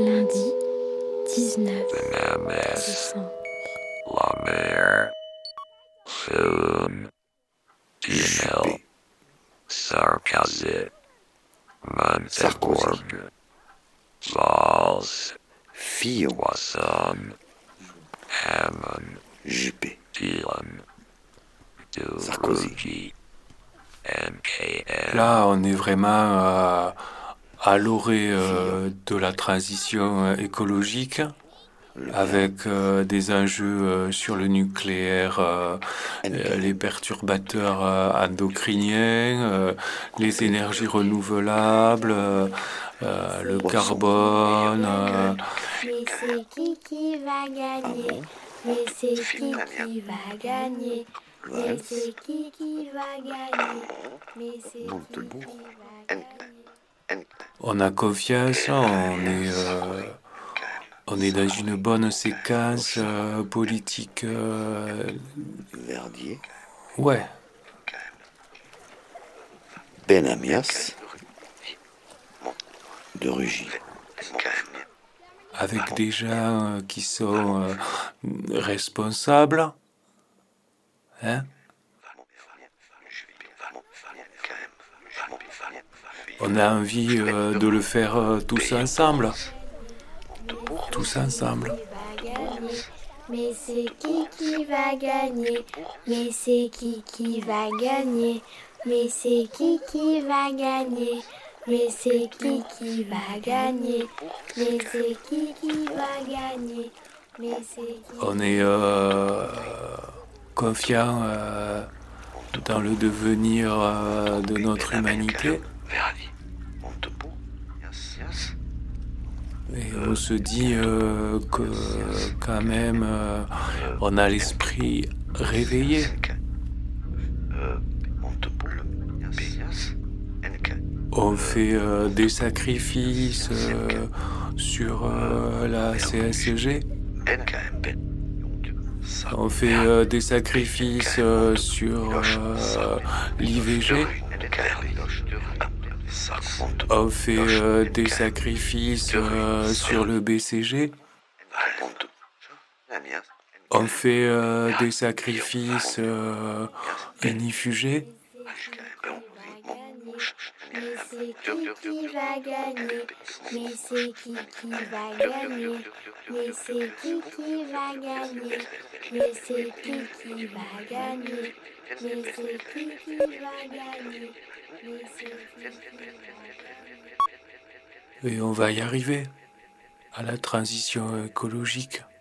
Lundi 19 Bananas, décembre. la mer, Soon, Dino, Sarkazit, Monteborg, Valls, Fillon, Wasson, Hammond, Juppé, Dylan, Sarkozy. Durugi, NKN. Là, on est vraiment à l'orée de la transition écologique, avec des enjeux sur le nucléaire, les perturbateurs endocriniens, les énergies renouvelables, le carbone. Mais c'est qui va gagner? Mais c'est qui va gagner? Mais c'est qui va gagner? Mais c'est qui va gagner? On a confiance, on est dans une bonne séquence politique. Verdier, Ouais. Benamias, de Rugy. Avec des gens qui sont responsables, hein? On a envie de le faire tous ensemble. Tous ensemble. Mais c'est qui va gagner? Mais c'est qui va gagner? Mais c'est qui va gagner? Mais c'est qui va gagner? Mais c'est qui va gagner? Mais c'est qui... On est confiant dans le devenir de notre humanité. Et on se dit que quand même on a l'esprit réveillé. On fait des sacrifices sur la CSG. On fait des sacrifices sur l'IVG. On fait des sacrifices sur le BCG. On fait des sacrifices inifugés. Mais c'est qui va gagner? Mais c'est qui va gagner? Mais c'est qui va gagner? Mais c'est qui va gagner? Mais c'est qui va gagner? Mais c'est qui va gagner? Et on va y arriver à la transition écologique.